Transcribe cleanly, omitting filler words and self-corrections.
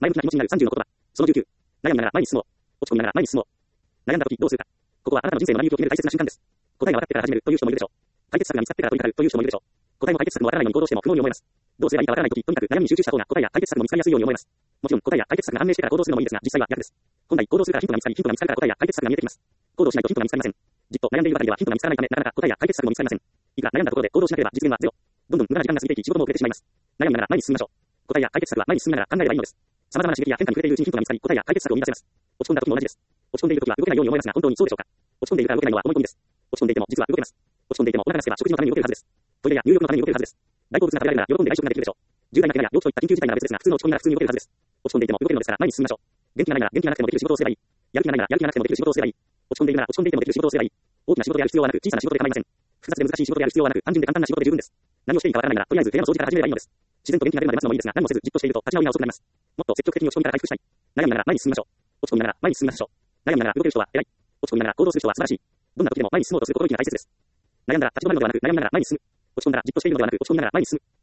前向きな気持ちになる30の言葉。その19。悩んだなら前に進もう。落ち込みながら前に進もう。悩んだ時どうするか。ここはあなたの人生の成り行きを決める大切な瞬間です。答えが分かってから始めるという人もいるでしょう。解決策が見つかってから取り掛かるという人もいるでしょう。答えも解決策もわからないように行動しても不能に思えます。どうすればいいかわからないとき、とにかく悩みに集中した方が答えや解決策も見つかりやすいように思えます。もちろん答えや解決策が判明してから行動するのもいいですが、実際は逆です。本来行動するからヒントが見つかり、ヒントが見つかるから答えや解決策が見えてきます。行動しないとヒントが見つかりません。じっと悩んでいるばかりではヒントが見つからないため、なかなか答えや解決策も見つかりません。いくら悩んだところで行動しなければ実現はゼロ。どんどん無駄な時間が過ぎていき、仕事も遅れてしまいます。悩みながら前に進みましょう。答えや解決策は前に進みながら考えればいいのです。様々な刺激や変化に触れているうちにヒントが見つかり、答えや解決策を見出せます。落ち込んだ時も同じです。落ち込んでいる時は動けないように思いますが、本当にそうでしょうか。落ち込んでいるから動けないのは思い込みです。落ち込んでいても実は動けます。落ち込んでいてもお腹が空けば食事のために動けるはずです。トイレや入浴のために動けるはずです。大好物が食べられるなら喜んで外食ができるでしょう。重大な怪我や病気といった緊急事態なら別ですが、普通の落ち込みなら普通に動けるはずです。落ち込んでいても動けるのですから前に進みましょう。元気がないなら元気がなくてもできる仕事をすればいい。やる気がないならやる気がなくてもできる仕事をすればいい。落ち込んでいるなら落ち込んでいてもできる仕事をすればいい。大きな仕事でやる必要はなく、小さな仕事で構いません。複雑で難しい仕事でやる必要はなく、単純で簡単な仕事で十分です。何をしていいかわからないなら、とりあえず部屋の掃除から始めればいいのです。自然と元気が出るまで待つのもいいですが、何もせずじっとしていると立ち直りが遅くなります。もっと積極的に落ち込みから回復したい。悩みながら前に進みましょう。落ち込みながら前に進みましょう。悩みながら動ける人は偉い。落ち込みながら行動する人は素晴らしい。どんな時でも前に進もうとする心意気が大切です。悩んだら立ち止まるのではなく、悩みながら前に進む。落ち込んだらじっとしているのではなく、落ち込みながら前に進む。